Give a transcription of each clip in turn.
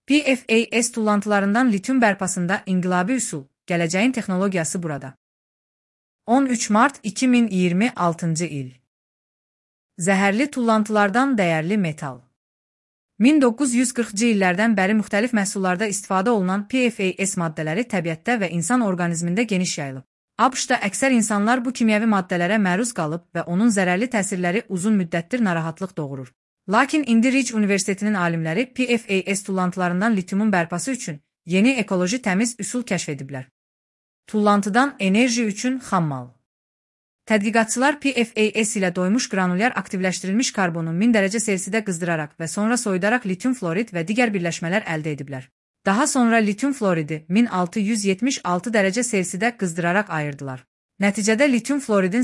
PFAS tullantılarından lityum bərpasında inqilabi üsul, gələcəyin texnologiyası burada. 13 mart 2026 il. Zəhərli tullantılardan dəyərli metal. 1940-cı illərdən bəri müxtəlif məhsullarda istifadə olunan PFAS maddələri təbiətdə və insan orqanizmində geniş yayılıb. ABŞ-da əksər insanlar bu kimyəvi maddələrə məruz qalıb və onun zərərli təsirləri uzun müddətdir narahatlıq doğurur. Lakin indi Rice Universitetinin alimləri PFAS tullantılarından lityumun bərpası üçün yeni ekoloji təmiz üsul kəşf ediblər. Tullantıdan enerji üçün xammal. Tədqiqatçılar PFAS ilə doymuş granulyar aktivləşdirilmiş karbonu 1000 dərəcə Selsidə qızdıraraq və sonra soyudaraq lityum florid və digər birləşmələr əldə ediblər. Daha sonra lityum floridi 1676 dərəcə Selsidə qızdıraraq ayırdılar. Nəticədə lityum floridin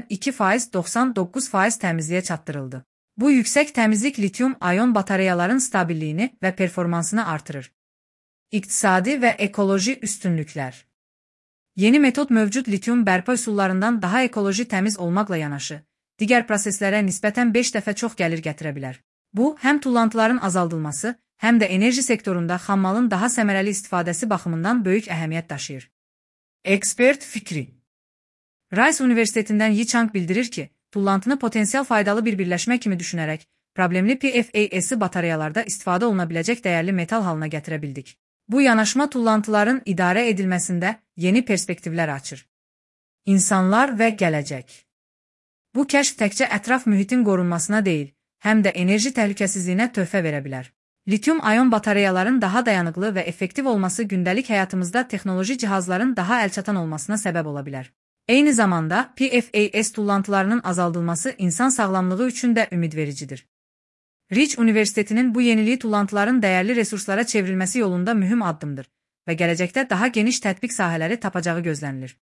82%-99% təmizliyə çatdırıldı. Bu yüksək təmizlik lityum-ayon batareyaların stabilliyini və performansını artırır. İqtisadi və ekoloji üstünlüklər. Yeni metod mövcud lityum bərpa üsullarından daha ekoloji təmiz olmaqla yanaşı, digər proseslərə nisbətən 5 dəfə çox gəlir gətirə bilər. Bu, həm tullantıların azaldılması, həm də enerji sektorunda xammalın daha səmərəli istifadəsi baxımından böyük əhəmiyyət daşıyır. Ekspert fikri. Rice Universitetindən Yi Chang bildirir ki, tullantını potensial faydalı bir birləşmə kimi düşünərək, problemli PFAS-i batareyalarda istifadə oluna biləcək dəyərli metal halına gətirə bildik. Bu yanaşma tullantıların idarə edilməsində yeni perspektivlər açır. İnsanlar və gələcək. Bu kəşf təkcə ətraf mühitin qorunmasına deyil, həm də enerji təhlükəsizliyinə töhfə verə bilər. Lityum-ayon batareyaların daha dayanıqlı və effektiv olması gündəlik həyatımızda texnoloji cihazların daha əlçatan olmasına səbəb ola bilər. Eyni zamanda PFAS tullantılarının azaldılması insan sağlamlığı üçün də ümidvericidir. Rice Universitetinin bu yeniliyi tullantıların dəyərli resurslara çevrilməsi yolunda mühüm addımdır və gələcəkdə daha geniş tətbiq sahələri tapacağı gözlənilir.